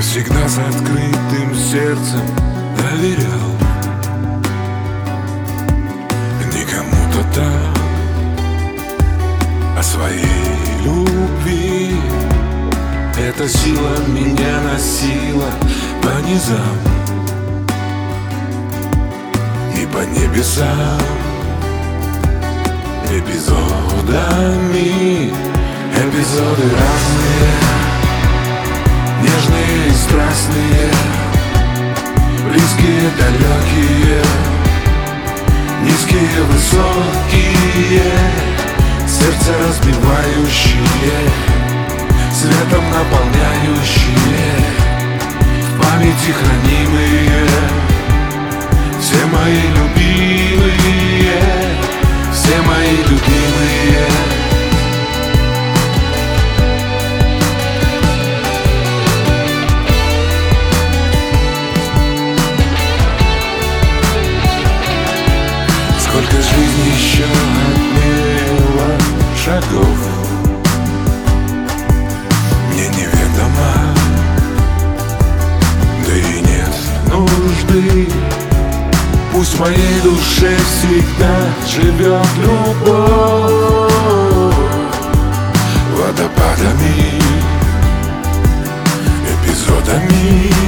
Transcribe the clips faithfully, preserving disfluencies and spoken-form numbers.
всегда с открытым сердцем доверял не кому-то там, а своей любви. Эта сила меня носила по низам и по небесам эпизодами. Эпизоды разные, нежные и страстные, близкие, далекие, низкие, высокие, сердце разбивающие, светом наполняющие, в памяти хранимые, все мои любимые, все мои любимые. Сколько жизни еще отмерила шагов мне неведомо, да и нет нужды. Пусть в моей душе всегда живет любовь водопадами, эпизодами.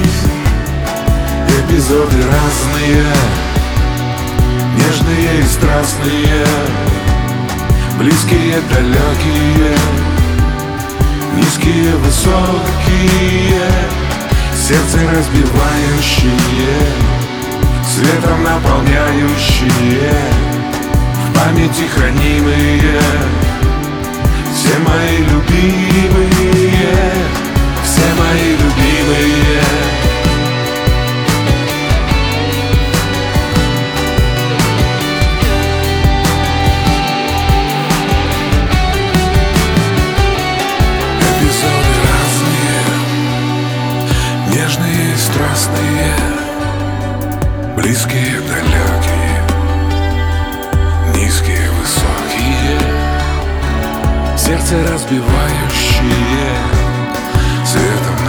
Эпизоды разные, нежные и страстные, близкие, далекие, низкие, высокие, сердце разбивающие, светом наполняющие, в памяти хранимые, все мои любимые, все мои любимые. Нежные и страстные, близкие, далекие, низкие, высокие, сердце разбивающие, светом